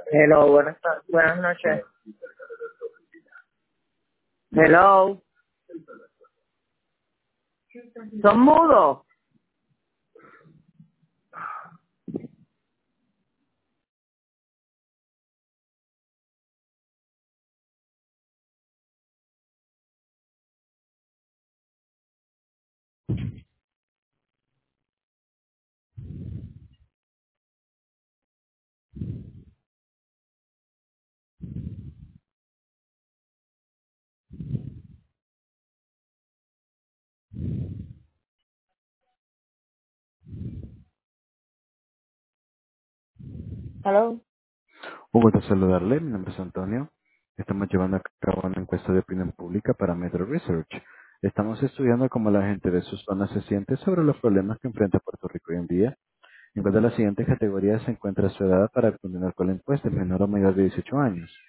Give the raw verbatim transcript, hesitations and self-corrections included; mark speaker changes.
Speaker 1: Hello, buenas tardes, buenas noches. Hello, ¿son mudos? Hello.
Speaker 2: Un gusto saludarle, mi nombre es Antonio. Estamos llevando a cabo una encuesta de opinión pública para Metro Research. Estamos estudiando cómo la gente de sus zonas se siente sobre los problemas que enfrenta Puerto Rico hoy en día. En cuanto a la siguiente categoría se encuentra su edad para continuar con la encuesta, menor o mayor de dieciocho años.